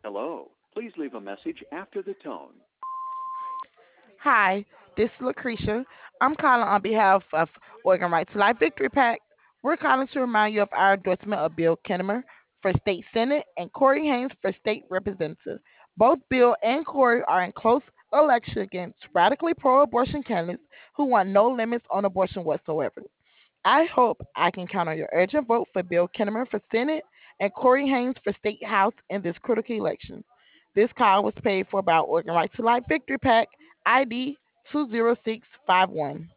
Hello. Please leave a message after the tone. Hi, this is Lucretia. I'm calling on behalf of Oregon Right to Life Victory PAC. We're calling to remind you of our endorsement of Bill Kinnemer for State Senate and Corey Haynes for State Representative. Both Bill and Corey are in close election against radically pro-abortion candidates who want no limits on abortion whatsoever. I hope I can count on your urgent vote for Bill Kinnemer for Senate and Corey Haynes for State House in this critical election. This call was paid for by Oregon Right to Life Victory PAC ID 20651.